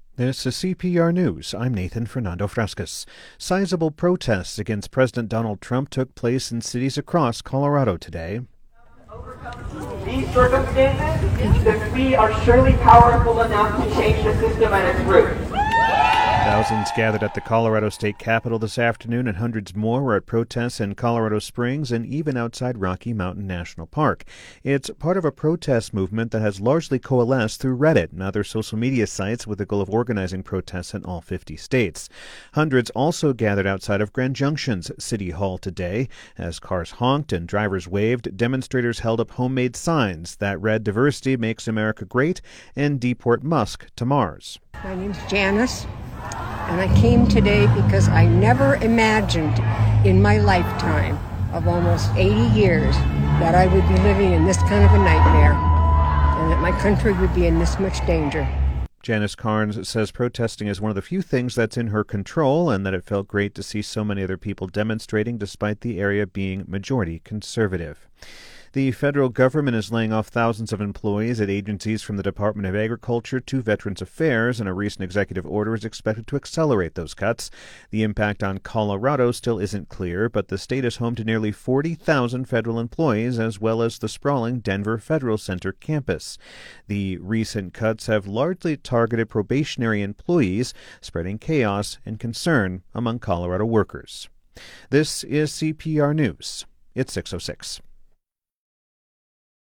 This is CPR News. I'm Nathan Fernando Frescas. Sizable protests against President Donald Trump took place in cities across Colorado today. These circumstances, that we are surely powerful enough to change the system at its roots. Thousands gathered at the Colorado State Capitol this afternoon, and hundreds more were at protests in Colorado Springs and even outside Rocky Mountain National Park. It's part of a protest movement that has largely coalesced through Reddit and other social media sites with the goal of organizing protests in all 50 states. Hundreds also gathered outside of Grand Junction's City Hall today. As cars honked and drivers waved, demonstrators held up homemade signs that read "Diversity makes America great" and "Deport Musk to Mars." My name's Janice, and I came today because I never imagined in my lifetime of almost 80 years that I would be living in this kind of a nightmare and that my country would be in this much danger. Janice Carnes says protesting is one of the few things that's in her control and that it felt great to see so many other people demonstrating despite the area being majority conservative. The federal government is laying off thousands of employees at agencies from the Department of Agriculture to Veterans Affairs, and a recent executive order is expected to accelerate those cuts. The impact on Colorado still isn't clear, but the state is home to nearly 40,000 federal employees, as well as the sprawling Denver Federal Center campus. The recent cuts have largely targeted probationary employees, spreading chaos and concern among Colorado workers. This is CPR News. It's 6:06.